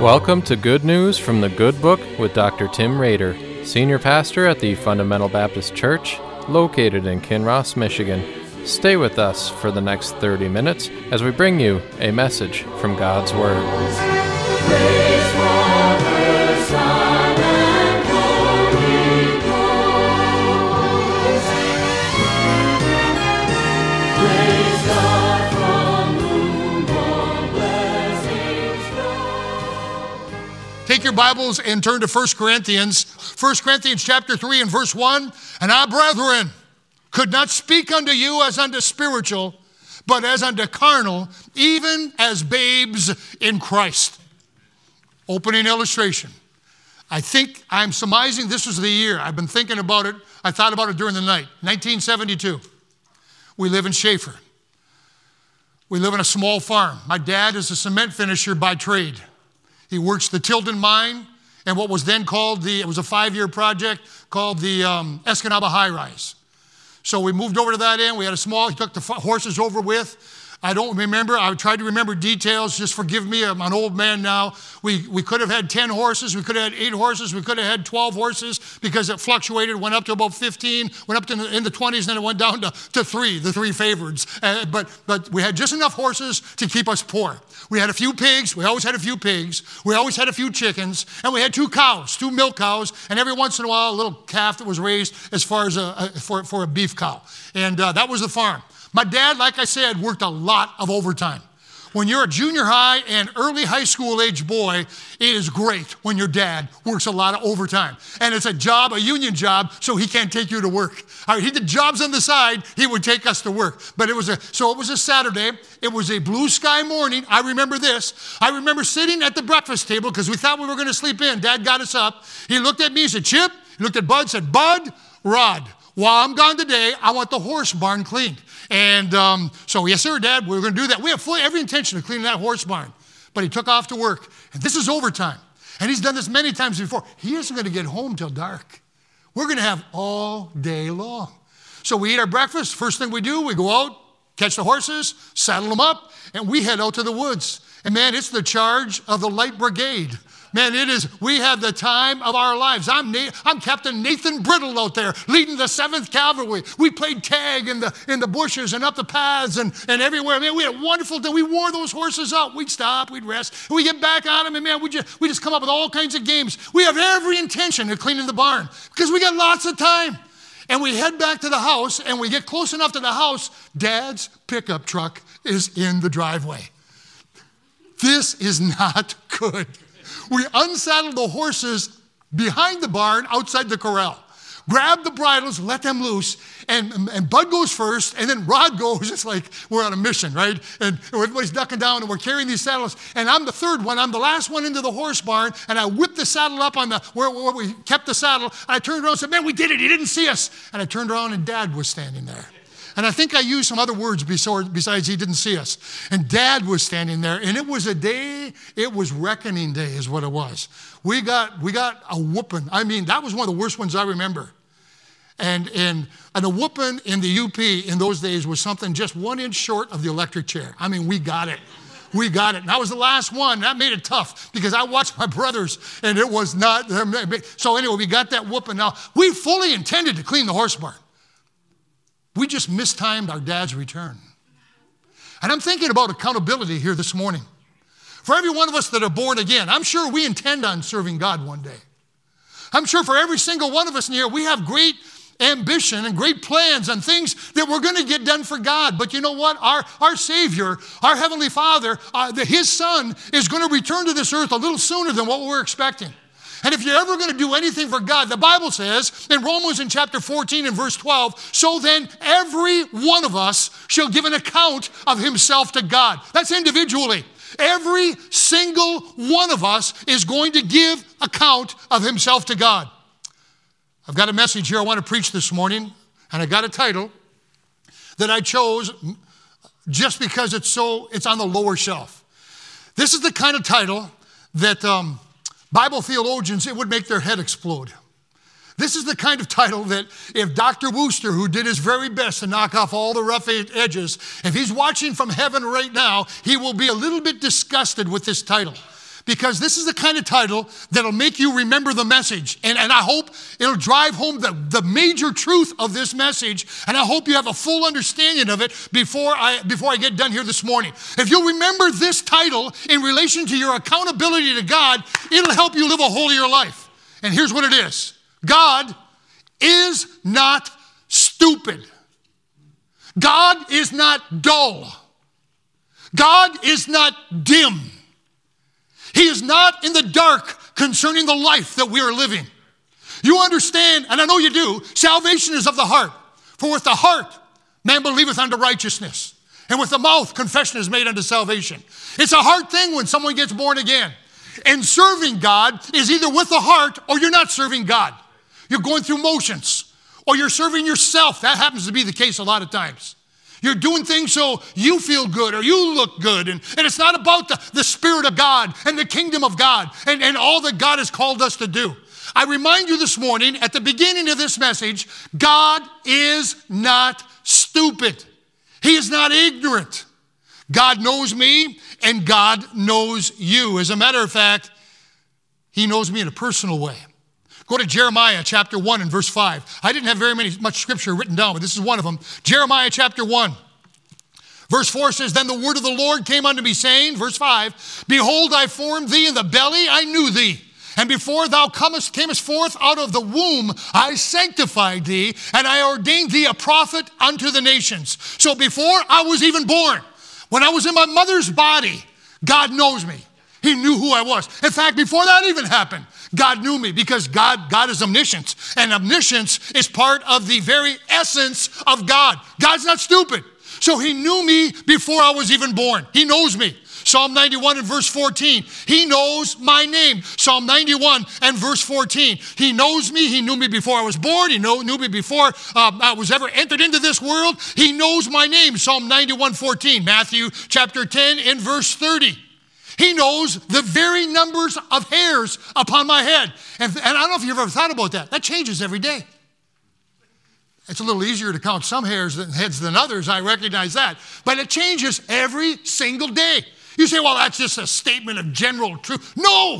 Welcome to Good News from the Good Book with Dr. Tim Rader, Senior Pastor at the Fundamental Baptist Church, located in Kinross, Michigan. Stay with us for the next 30 minutes as we bring you a message from God's Word. Take your Bibles and turn to 1 Corinthians. 1 Corinthians chapter 3 and verse 1. And our brethren could not speak unto you as unto spiritual, but as unto carnal, even as babes in Christ. Opening illustration. I think I'm surmising this was the year. I've been thinking about it. I thought about it during the night. 1972. We live in Schaefer. We live in a small farm. My dad is a cement finisher by trade. He works the Tilden mine and what was then called it was a 5-year project called the Escanaba High Rise. So we moved over to that end. We had he took the horses over with. I don't remember. I tried to remember details. Just forgive me. I'm an old man now. We could have had 10 horses. We could have had 8 horses. We could have had 12 horses because it fluctuated. Went up to about 15. Went up to in the 20s. Then it went down to 3, the 3 favorites. But we had just enough horses to keep us poor. We had a few pigs. We always had a few pigs. We always had a few chickens. And we had 2 cows, 2 milk cows. And every once in a while, a little calf that was raised as far as for a beef cow. And that was the farm. My dad, like I said, worked a lot of overtime. When you're a junior high and early high school age boy, it is great when your dad works a lot of overtime. And it's a union job, so he can't take you to work. He did jobs on the side, he would take us to work. But it was a Saturday, it was a blue sky morning. I remember this. I remember sitting at the breakfast table because we thought we were going to sleep in. Dad got us up. He looked at me, he said, Chip. He looked at Bud, said, Bud, Rod, while I'm gone today, I want the horse barn cleaned. And so, yes, sir, Dad, we're going to do that. We have every intention of cleaning that horse barn. But he took off to work. And this is overtime. And he's done this many times before. He isn't going to get home till dark. We're going to have all day long. So we eat our breakfast. First thing we do, we go out, catch the horses, saddle them up, and we head out to the woods. And, man, it's the charge of the Light Brigade. Man, we have the time of our lives. I'm Captain Nathan Brittle out there leading the 7th Cavalry. We played tag in the bushes and up the paths and everywhere. Man, we had a wonderful day. We wore those horses out. We'd stop, we'd rest, and we get back on them, and man, we just come up with all kinds of games. We have every intention of cleaning the barn because we got lots of time. And we head back to the house, and we get close enough to the house, Dad's pickup truck is in the driveway. This is not good. We unsaddled the horses behind the barn outside the corral. Grab the bridles, let them loose, and Bud goes first, and then Rod goes. It's like we're on a mission, right? And everybody's ducking down, and we're carrying these saddles. And I'm the third one. I'm the last one into the horse barn, and I whipped the saddle up on where we kept the saddle. And I turned around and said, man, we did it. He didn't see us. And I turned around, and Dad was standing there. And I think I used some other words besides he didn't see us. And Dad was standing there, and it was reckoning day is what it was. We got a whooping. I mean, that was one of the worst ones I remember. And a whooping in the UP in those days was something just 1 inch short of the electric chair. I mean, we got it. We got it. And I was the last one. That made it tough because I watched my brothers, and it was not. So anyway, we got that whooping. Now, we fully intended to clean the horse barn. We just mistimed our dad's return. And I'm thinking about accountability here this morning. For every one of us that are born again, I'm sure we intend on serving God one day. I'm sure for every single one of us in here, we have great ambition and great plans and things that we're going to get done for God. But you know what? Our Savior, our Heavenly Father, His Son is going to return to this earth a little sooner than what we're expecting. And if you're ever going to do anything for God, the Bible says in Romans in chapter 14 and verse 12, so then every one of us shall give an account of himself to God. That's individually. Every single one of us is going to give account of himself to God. I've got a message here I want to preach this morning, and I got a title that I chose just because it's on the lower shelf. This is the kind of title that Bible theologians, it would make their head explode. This is the kind of title that if Dr. Wooster, who did his very best to knock off all the rough edges, if he's watching from heaven right now, he will be a little bit disgusted with this title. because this is the kind of title that'll make you remember the message. And I hope it'll drive home the major truth of this message. And I hope you have a full understanding of it before I get done here this morning. If you'll remember this title in relation to your accountability to God, it'll help you live a holier life. And here's what it is. God is not stupid. God is not dull. God is not dim. He is not in the dark concerning the life that we are living. You understand, and I know you do, salvation is of the heart. For with the heart, man believeth unto righteousness. And with the mouth, confession is made unto salvation. It's a hard thing when someone gets born again. And serving God is either with the heart or you're not serving God. You're going through motions. Or you're serving yourself. That happens to be the case a lot of times. You're doing things so you feel good or you look good. And it's not about the Spirit of God and the kingdom of God and all that God has called us to do. I remind you this morning, at the beginning of this message, God is not stupid. He is not ignorant. God knows me and God knows you. As a matter of fact, He knows me in a personal way. Go to Jeremiah chapter 1 and verse 5. I didn't have much scripture written down, but this is one of them. Jeremiah chapter 1. Verse 4 says, Then the word of the Lord came unto me, saying, verse 5, Behold, I formed thee in the belly, I knew thee. And before thou camest forth out of the womb, I sanctified thee, and I ordained thee a prophet unto the nations. So before I was even born, when I was in my mother's body, God knows me. He knew who I was. In fact, before that even happened, God knew me because God is omniscient. And omniscience is part of the very essence of God. God's not stupid. So He knew me before I was even born. He knows me. Psalm 91 and verse 14. He knows my name. Psalm 91 and verse 14. He knows me. He knew me before I was born. He knew me before I was ever entered into this world. He knows my name. Psalm 91, 14. Matthew chapter 10 and verse 30. He knows the very numbers of hairs upon my head. And I don't know if you've ever thought about that. That changes every day. It's a little easier to count some heads than others. I recognize that. But it changes every single day. You say, well, that's just a statement of general truth. No!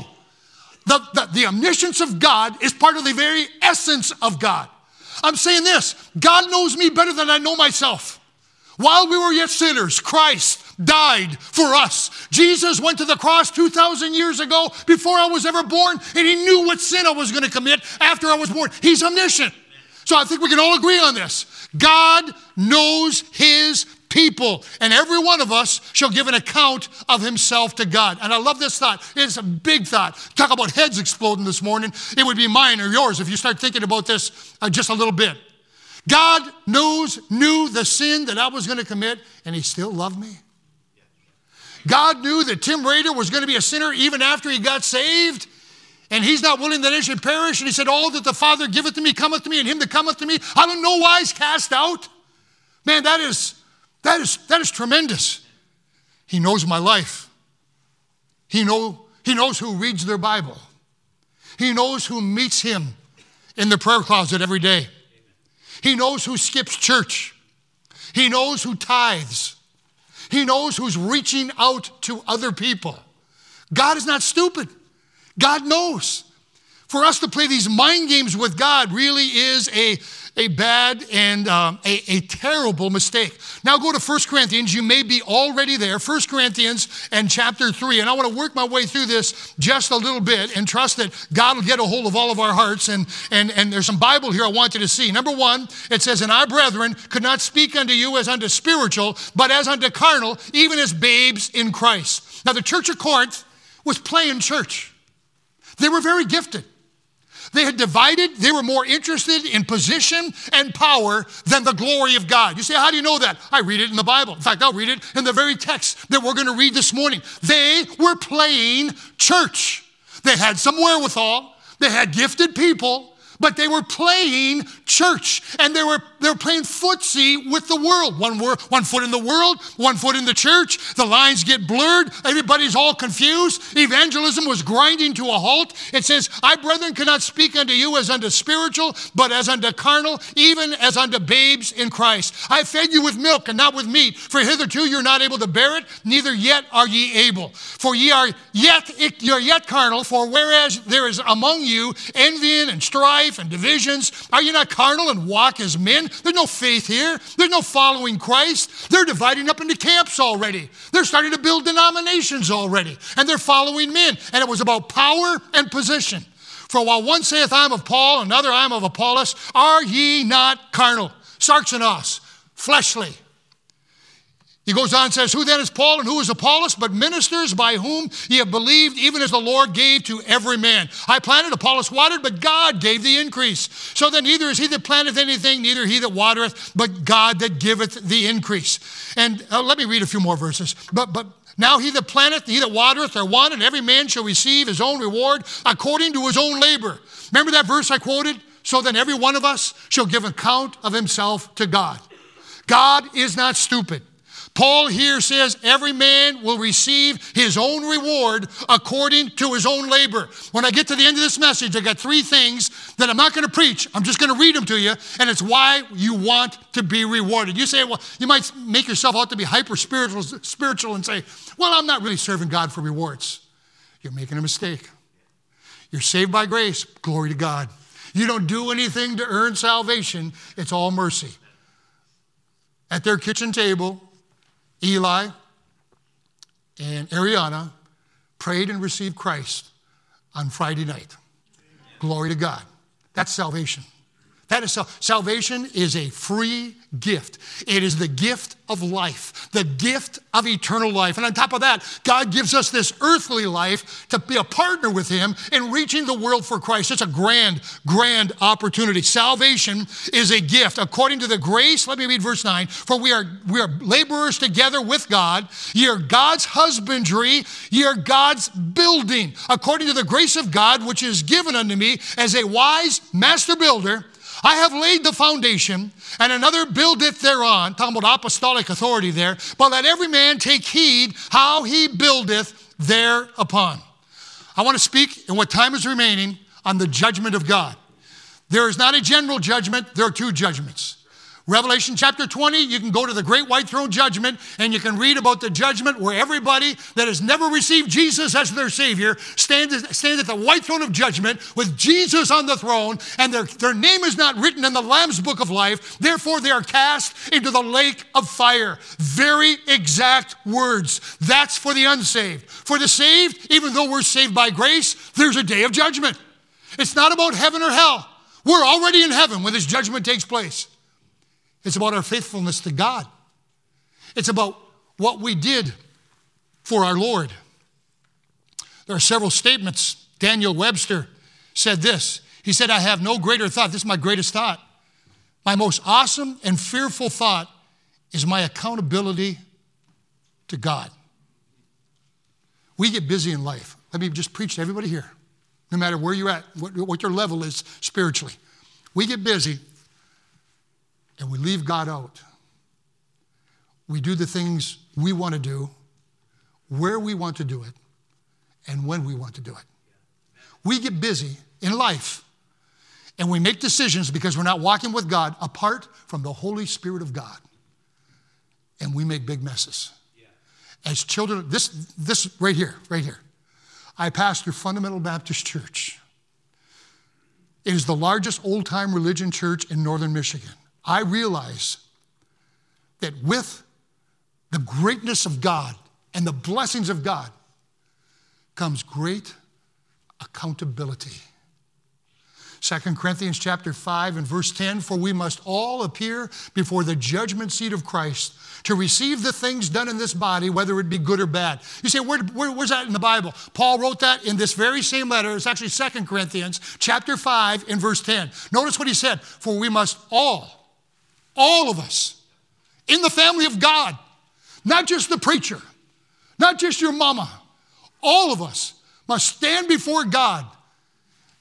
The omniscience of God is part of the very essence of God. I'm saying this. God knows me better than I know myself. While we were yet sinners, Christ died for us. Jesus went to the cross 2,000 years ago before I was ever born, and He knew what sin I was going to commit after I was born. He's omniscient. So I think we can all agree on this. God knows His people, and every one of us shall give an account of himself to God. And I love this thought. It's a big thought. Talk about heads exploding this morning. It would be mine or yours if you start thinking about this just a little bit. God knew the sin that I was going to commit, and He still loved me. God knew that Tim Rader was going to be a sinner even after he got saved, and He's not willing that any should perish. And He said, all that the Father giveth to me cometh to me, and him that cometh to me I will no wise cast out. Man, that is tremendous. He knows my life. He knows who reads their Bible. He knows who meets Him in the prayer closet every day. He knows who skips church. He knows who tithes. He knows who's reaching out to other people. God is not stupid. God knows. For us to play these mind games with God really is a bad and a terrible mistake. Now go to 1 Corinthians. You may be already there. 1 Corinthians and chapter 3. And I want to work my way through this just a little bit and trust that God will get a hold of all of our hearts. And there's some Bible here I want you to see. Number 1, it says, And I, brethren, could not speak unto you as unto spiritual, but as unto carnal, even as babes in Christ. Now the church of Corinth was playing church. They were very gifted. They had divided. They were more interested in position and power than the glory of God. You say, how do you know that? I read it in the Bible. In fact, I'll read it in the very text that we're going to read this morning. They were playing church. They had some wherewithal. They had gifted people. But they were playing church, and they were playing footsie with the world. One foot in the world, one foot in the church. The lines get blurred. Everybody's all confused. Evangelism was grinding to a halt. It says, I, brethren, cannot speak unto you as unto spiritual, but as unto carnal, even as unto babes in Christ. I fed you with milk and not with meat, for hitherto you're not able to bear it, neither yet are ye able. For you're yet carnal, for whereas there is among you envying and strife and divisions, are you not carnal and walk as men? There's no faith here. There's no following Christ. They're dividing up into camps already. They're starting to build denominations already, and they're following men. And it was about power and position. For while one saith, I am of Paul, another, I am of Apollos, are ye not carnal? Sarxenos, fleshly. He goes on and says, who then is Paul and who is Apollos, but ministers by whom ye have believed, even as the Lord gave to every man. I planted, Apollos watered, but God gave the increase. So then neither is he that planteth anything, neither he that watereth, but God that giveth the increase. And let me read a few more verses. But now he that planteth, he that watereth are one, and every man shall receive his own reward according to his own labor. Remember that verse I quoted? So then every one of us shall give account of himself to God. God is not stupid. Paul here says every man will receive his own reward according to his own labor. When I get to the end of this message, I got 3 things that I'm not going to preach. I'm just going to read them to you, and it's why you want to be rewarded. You say, well, you might make yourself out to be hyper-spiritual and say, well, I'm not really serving God for rewards. You're making a mistake. You're saved by grace. Glory to God. You don't do anything to earn salvation. It's all mercy. At their kitchen table, Eli and Ariana prayed and received Christ on Friday night. Glory to God. That's salvation. That is salvation is a free gift. It is the gift of life, the gift of eternal life. And on top of that, God gives us this earthly life to be a partner with him in reaching the world for Christ. It's a grand, grand opportunity. Salvation is a gift. According to the grace, let me read verse 9, for we are laborers together with God. Ye are God's husbandry, ye are God's building. According to the grace of God, which is given unto me as a wise master builder, I have laid the foundation, and another buildeth thereon. Talking about apostolic authority there. But let every man take heed how he buildeth thereupon. I want to speak in what time is remaining on the judgment of God. There is not a general judgment. There are 2 judgments. Revelation chapter 20, you can go to the great white throne judgment, and you can read about the judgment where everybody that has never received Jesus as their Savior stand at the white throne of judgment with Jesus on the throne, and their name is not written in the Lamb's book of life. Therefore, they are cast into the lake of fire. Very exact words. That's for the unsaved. For the saved, even though we're saved by grace, there's a day of judgment. It's not about heaven or hell. We're already in heaven when this judgment takes place. It's about our faithfulness to God. It's about what we did for our Lord. There are several statements. Daniel Webster said this. He said, I have no greater thought. This is my greatest thought. My most awesome and fearful thought is my accountability to God. We get busy in life. Let me just preach to everybody here, no matter where you're at, what your level is spiritually. We get busy. And we leave God out. We do the things we want to do, where we want to do it, and when we want to do it. We get busy in life, and we make decisions because we're not walking with God apart from the Holy Spirit of God. And we make big messes. As children, this right here. I pastor Fundamental Baptist Church. It is the largest old-time religion church in northern Michigan. I realize that with the greatness of God and the blessings of God comes great accountability. 2 Corinthians chapter 5 and verse 10, for we must all appear before the judgment seat of Christ to receive the things done in this body, whether it be good or bad. You say, where's that in the Bible? Paul wrote that in this very same letter. It's actually 2 Corinthians chapter 5 and verse 10. Notice what he said, for we must all of us, in the family of God, not just the preacher, not just your mama, all of us must stand before God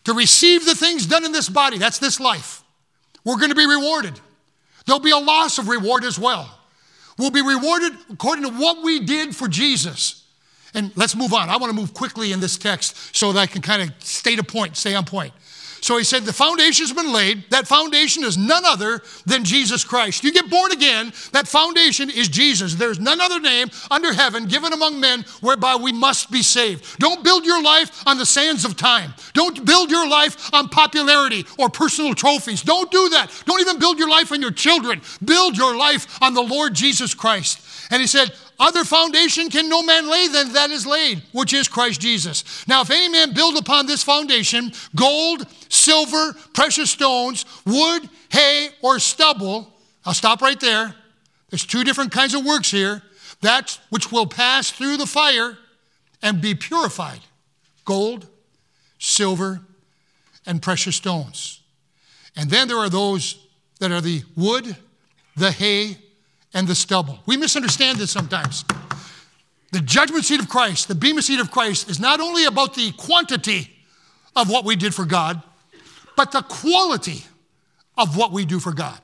to receive the things done in this body, that's this life, we're going to be rewarded. There'll be a loss of reward as well. We'll be rewarded according to what we did for Jesus. And let's move on. I want to move quickly in this text so that I can kind of stay on point. So he said the foundation's been laid. That foundation is none other than Jesus Christ. You get born again, that foundation is Jesus. There's none other name under heaven given among men whereby we must be saved. Don't build your life on the sands of time. Don't build your life on popularity or personal trophies. Don't do that. Don't even build your life on your children. Build your life on the Lord Jesus Christ. And he said, other foundation can no man lay than that is laid, which is Christ Jesus. Now, if any man build upon this foundation gold, silver, precious stones, wood, hay, or stubble, I'll stop right there. There's two different kinds of works here. That which will pass through the fire and be purified. Gold, silver, and precious stones. And then there are those that are the wood, the hay, and the stubble. We misunderstand this sometimes. The judgment seat of Christ, the bema seat of Christ, is not only about the quantity of what we did for God, but the quality of what we do for God.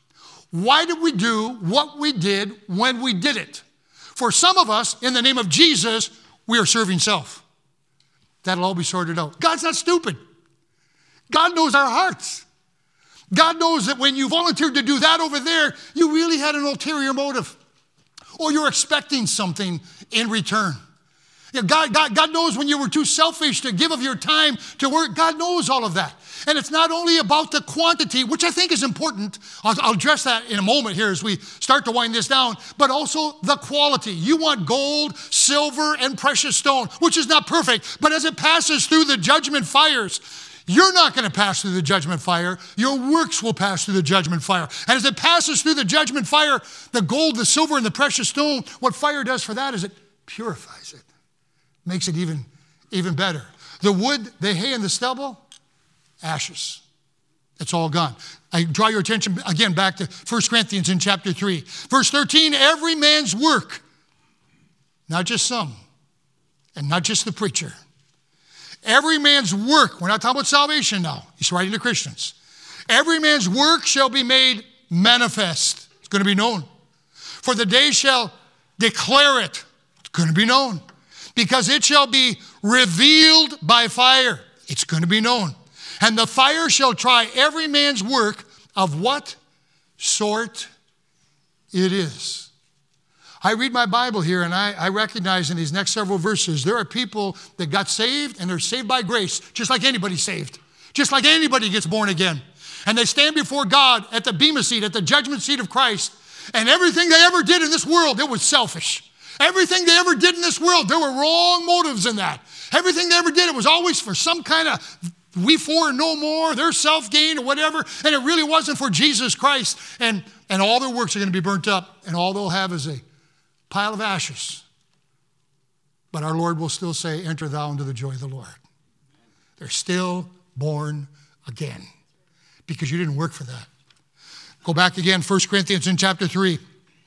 Why did we do what we did when we did it? For some of us, in the name of Jesus, we are serving self. That'll all be sorted out. God's not stupid. God knows our hearts. God knows that when you volunteered to do that over there, you really had an ulterior motive. Or you're expecting something in return. Yeah, God knows when you were too selfish to give of your time to work. God knows all of that. And it's not only about the quantity, which I think is important. I'll address that in a moment here as we start to wind this down. But also the quality. You want gold, silver, and precious stone, which is not perfect. But as it passes through the judgment fires, you're not going to pass through the judgment fire. Your works will pass through the judgment fire. And as it passes through the judgment fire, the gold, the silver, and the precious stone, what fire does for that is it purifies it. Makes it even better. The wood, the hay, and the stubble, ashes. It's all gone. I draw your attention again back to 1 Corinthians in chapter 3. Verse 13, every man's work, not just some, and not just the preacher. Every man's work, we're not talking about salvation now. He's writing to Christians. Every man's work shall be made manifest. It's going to be known. For the day shall declare it. It's going to be known. Because it shall be revealed by fire. It's going to be known. And the fire shall try every man's work of what sort it is. I read my Bible here and I recognize in these next several verses, there are people that got saved and they're saved by grace, just like anybody's saved. Just like anybody gets born again. And they stand before God at the bema seat, at the judgment seat of Christ. And everything they ever did in this world, it was selfish. Everything they ever did in this world, there were wrong motives in that. Everything they ever did, it was always for some kind of we for and no more, their self-gain or whatever. And it really wasn't for Jesus Christ. And all their works are going to be burnt up. And all they'll have is a pile of ashes. But our Lord will still say, enter thou into the joy of the Lord. They're still born again because you didn't work for that. Go back again, 1 Corinthians in chapter 3,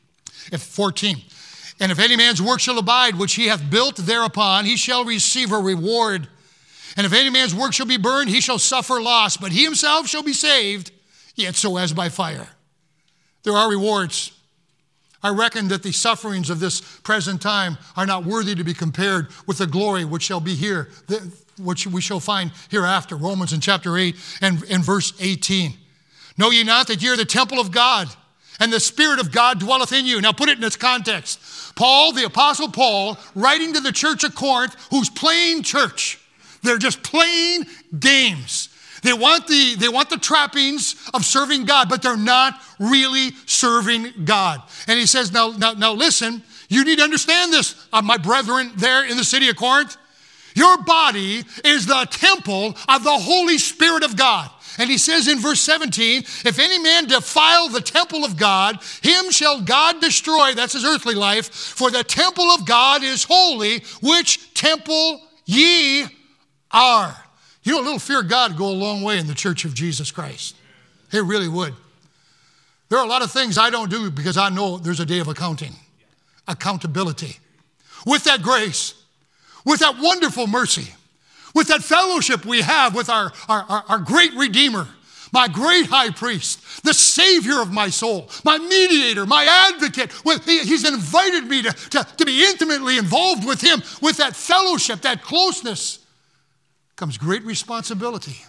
14. And if any man's work shall abide, which he hath built thereupon, he shall receive a reward. And if any man's work shall be burned, he shall suffer loss, but he himself shall be saved, yet so as by fire. There are rewards. I reckon that the sufferings of this present time are not worthy to be compared with the glory which shall be here, which we shall find hereafter. Romans in chapter 8 and verse 18. Know ye not that ye are the temple of God, and the Spirit of God dwelleth in you? Now put it in its context. Paul, the Apostle Paul, writing to the church of Corinth, who's playing church. They're just playing games. They want the trappings of serving God, but they're not really serving God. And he says, now listen, you need to understand this, my brethren there in the city of Corinth. Your body is the temple of the Holy Spirit of God. And he says in verse 17, if any man defile the temple of God, him shall God destroy. That's his earthly life. For the temple of God is holy, which temple ye are. You know, a little fear of God would go a long way in the church of Jesus Christ. It really would. There are a lot of things I don't do because I know there's a day of accounting, accountability. With that grace, with that wonderful mercy, with that fellowship we have with our great Redeemer, my great high priest, the Savior of my soul, my mediator, my advocate. He's invited me to be intimately involved with him. With that fellowship, that closeness, comes great responsibility.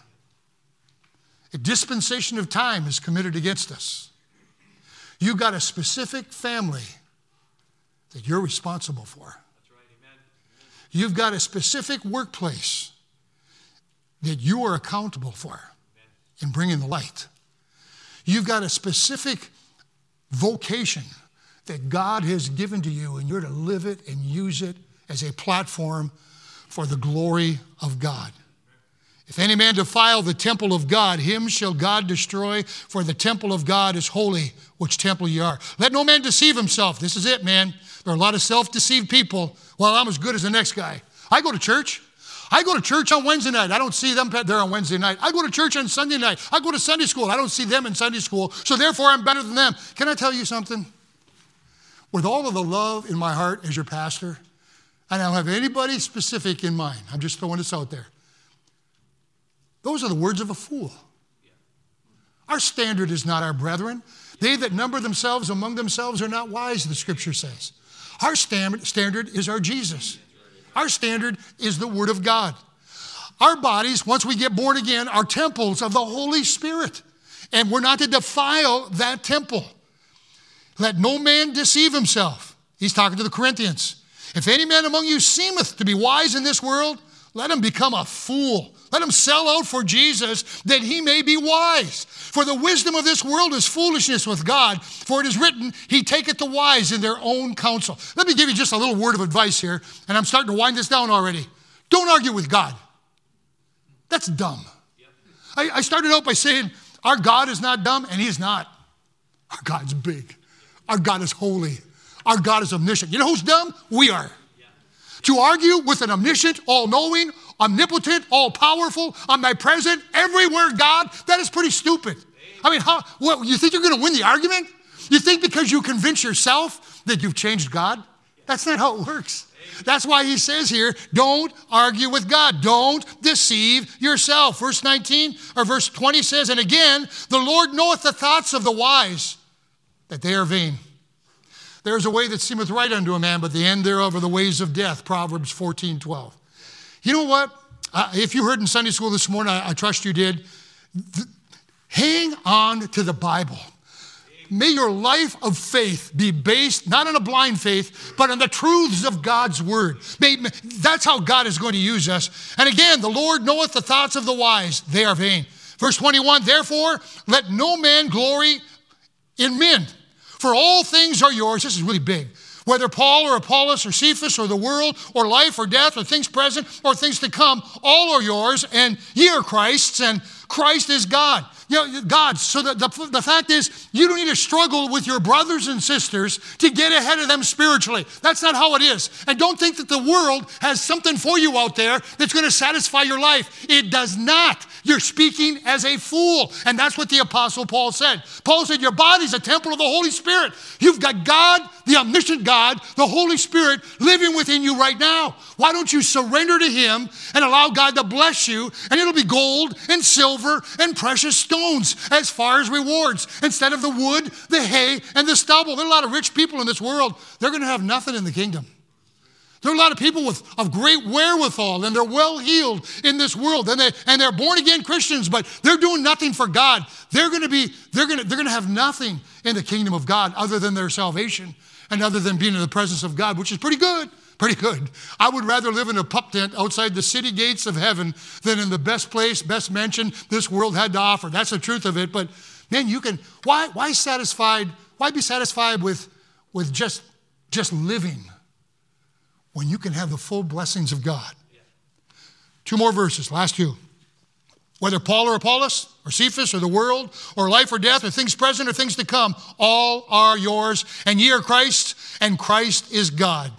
A dispensation of time is committed against us. You've got a specific family that you're responsible for. That's right, amen. You've got a specific workplace that you are accountable for in bringing the light. You've got a specific vocation that God has given to you, and you're to live it and use it as a platform for the glory of God. If any man defile the temple of God, him shall God destroy, for the temple of God is holy, which temple ye are. Let no man deceive himself. This is it, man. There are a lot of self-deceived people. Well, I'm as good as the next guy. I go to church. I go to church on Wednesday night. I don't see them there on Wednesday night. I go to church on Sunday night. I go to Sunday school. I don't see them in Sunday school, so therefore I'm better than them. Can I tell you something? With all of the love in my heart as your pastor, and I don't have anybody specific in mind. I'm just throwing this out there. Those are the words of a fool. Our standard is not our brethren. They that number themselves among themselves are not wise, the scripture says. Our standard is our Jesus. Our standard is the Word of God. Our bodies, once we get born again, are temples of the Holy Spirit. And we're not to defile that temple. Let no man deceive himself. He's talking to the Corinthians. If any man among you seemeth to be wise in this world, let him become a fool. Let him sell out for Jesus, that he may be wise. For the wisdom of this world is foolishness with God. For it is written, he taketh the wise in their own counsel. Let me give you just a little word of advice here, and I'm starting to wind this down already. Don't argue with God. That's dumb. I started out by saying, our God is not dumb, and he is not. Our God's big. Our God is holy. Our God is omniscient. You know who's dumb? We are. To argue with an omniscient, all-knowing, omnipotent, all-powerful, omnipresent, everywhere God, that is pretty stupid. I mean, you think you're going to win the argument? You think because you convince yourself that you've changed God? That's not how it works. That's why he says here, don't argue with God. Don't deceive yourself. Verse 19 or verse 20 says, and again, the Lord knoweth the thoughts of the wise, that they are vain. There is a way that seemeth right unto a man, but the end thereof are the ways of death. Proverbs 14:12. You know what? If you heard in Sunday school this morning, I trust you did. Hang on to the Bible. May your life of faith be based not on a blind faith, but on the truths of God's word. That's how God is going to use us. And again, the Lord knoweth the thoughts of the wise. They are vain. Verse 21, therefore, let no man glory in men. For all things are yours. This is really big. Whether Paul or Apollos or Cephas or the world or life or death or things present or things to come, all are yours, and ye are Christ's, and Christ is God. You know, God. So the fact is, you don't need to struggle with your brothers and sisters to get ahead of them spiritually. That's not how it is. And don't think that the world has something for you out there that's going to satisfy your life. It does not. You're speaking as a fool. And that's what the Apostle Paul said. Paul said, your body's a temple of the Holy Spirit. You've got God, the omniscient God, the Holy Spirit living within you right now. Why don't you surrender to him and allow God to bless you, and it'll be gold and silver and precious stones as far as rewards, instead of the wood, the hay, and the stubble. There are a lot of rich people in this world. They're going to have nothing in the kingdom. There are a lot of people of great wherewithal, and they're well healed in this world, and they're born again Christians, but they're doing nothing for God. They're going to have nothing in the kingdom of God other than their salvation and other than being in the presence of God, which is pretty good. Pretty good. I would rather live in a pup tent outside the city gates of heaven than in the best place, best mansion this world had to offer. That's the truth of it. But man, you can. Why be satisfied with just living when you can have the full blessings of God? Two more verses, last two. Whether Paul or Apollos or Cephas or the world or life or death or things present or things to come, all are yours, and ye are Christ's, and Christ is God.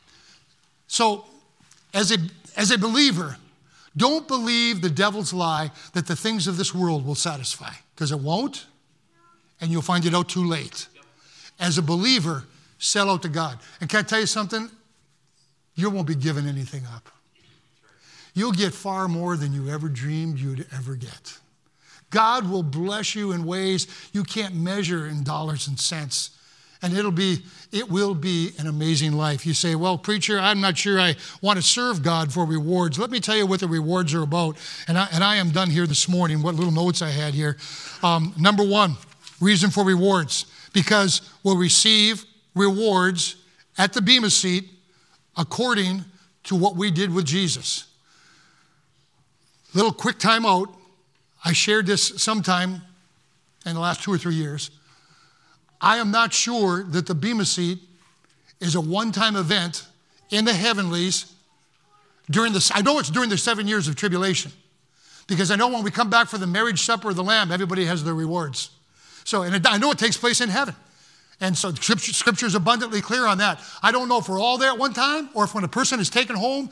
So, as a believer, don't believe the devil's lie that the things of this world will satisfy, because it won't, and you'll find it out too late. As a believer, sell out to God. And can I tell you something? You won't be giving anything up. you'll get far more than you ever dreamed you'd ever get. God will bless you in ways you can't measure in dollars and cents. And it will be an amazing life. You say, well, preacher, I'm not sure I want to serve God for rewards. Let me tell you what the rewards are about. And I am done here this morning, what little notes I had here. Number one, reason for rewards. Because we'll receive rewards at the Bema seat according to what we did with Jesus. Little quick time out. I shared this sometime in the last 2 or 3 years. I am not sure that the Bema seat is a one-time event in the heavenlies I know it's during the 7 years of tribulation, because I know when we come back for the marriage supper of the Lamb, everybody has their rewards. So, and I know it takes place in heaven. And so Scripture is abundantly clear on that. I don't know if we're all there at one time or if when a person is taken home,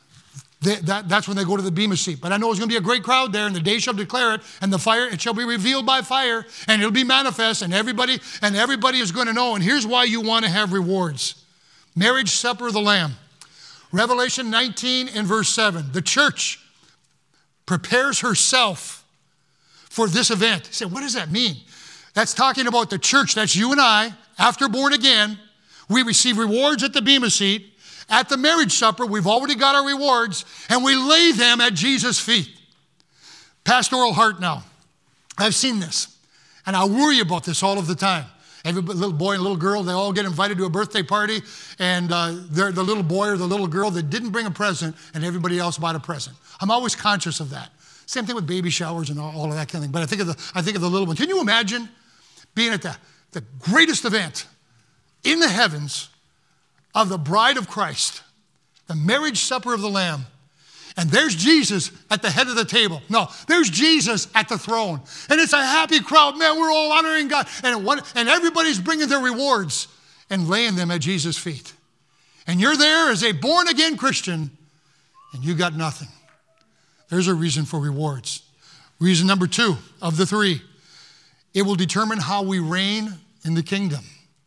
that's when they go to the Bema seat. But I know it's going to be a great crowd there, and the day shall declare it, and the fire, it shall be revealed by fire, and it'll be manifest, and everybody is going to know. And here's why you want to have rewards. Marriage supper of the Lamb. Revelation 19 and verse 7. The church prepares herself for this event. You say, what does that mean? That's talking about the church. That's you and I, after born again. We receive rewards at the Bema seat. At the marriage supper, we've already got our rewards, and we lay them at Jesus' feet. Pastoral heart now. I've seen this, and I worry about this all of the time. Every little boy and little girl, they all get invited to a birthday party, and they're the little boy or the little girl that didn't bring a present, and everybody else bought a present. I'm always conscious of that. Same thing with baby showers and all of that kind of thing. But I think of the little one. Can you imagine being at the greatest event in the heavens of the bride of Christ, the marriage supper of the Lamb, and there's Jesus at the head of the table. No, there's Jesus at the throne. And it's a happy crowd. Man, we're all honoring God. And everybody's bringing their rewards and laying them at Jesus' feet. And you're there as a born-again Christian, and you got nothing. There's a reason for rewards. Reason number 2 of the 3. It will determine how we reign in the kingdom.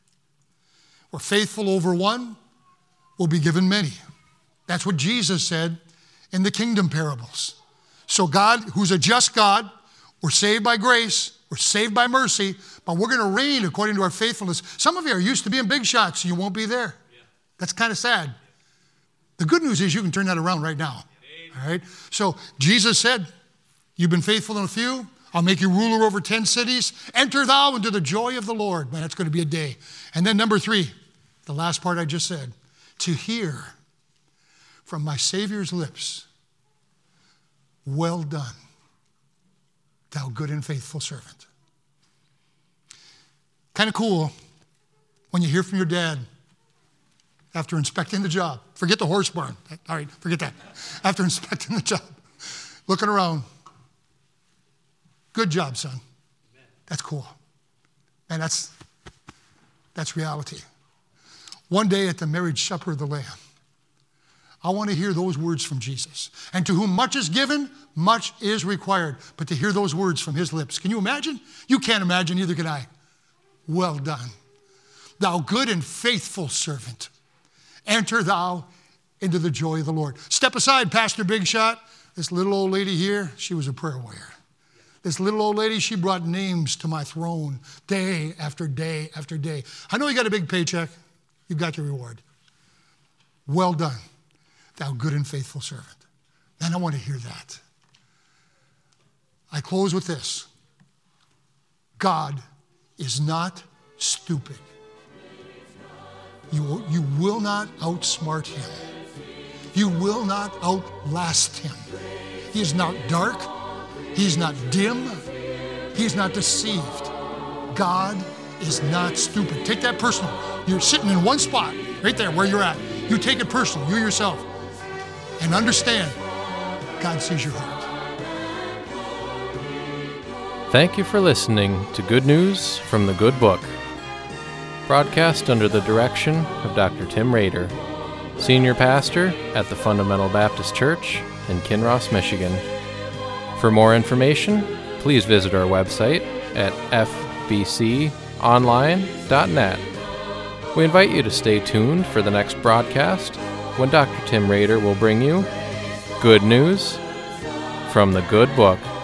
We're faithful over one, will be given many. That's what Jesus said in the kingdom parables. So God, who's a just God, we're saved by grace, we're saved by mercy, but we're going to reign according to our faithfulness. Some of you are used to being big shots, you won't be there. That's kind of sad. The good news is you can turn that around right now. All right? So Jesus said, you've been faithful in a few, I'll make you ruler over 10 cities. Enter thou into the joy of the Lord. Man, that's going to be a day. And then number 3, the last part I just said, to hear from my Savior's lips, well done, thou good and faithful servant. Kind of cool when you hear from your dad after inspecting the job. Forget the horse barn. All right, forget that. After inspecting the job, looking around. Good job, son. That's cool. And that's reality. One day at the marriage supper of the Lamb, I want to hear those words from Jesus. And to whom much is given, much is required. But to hear those words from his lips, can you imagine? You can't imagine, neither can I. Well done, thou good and faithful servant. Enter thou into the joy of the Lord. Step aside, Pastor Big Shot. This little old lady here, she was a prayer warrior. This little old lady, she brought names to my throne day after day after day. I know you got a big paycheck. You've got your reward. Well done, thou good and faithful servant. And I want to hear that. I close with this. God is not stupid. You will not outsmart him. You will not outlast him. He is not dark. He's not dim. He's not deceived. God is not stupid. Take that personal. You're sitting in one spot, right there where you're at. You take it personal, you yourself, and understand God sees your heart. Thank you for listening to Good News from the Good Book, broadcast under the direction of Dr. Tim Rader, Senior Pastor at the Fundamental Baptist Church in Kinross, Michigan. For more information, please visit our website at fbconline.net. We invite you to stay tuned for the next broadcast when Dr. Tim Rader will bring you Good news from the Good Book.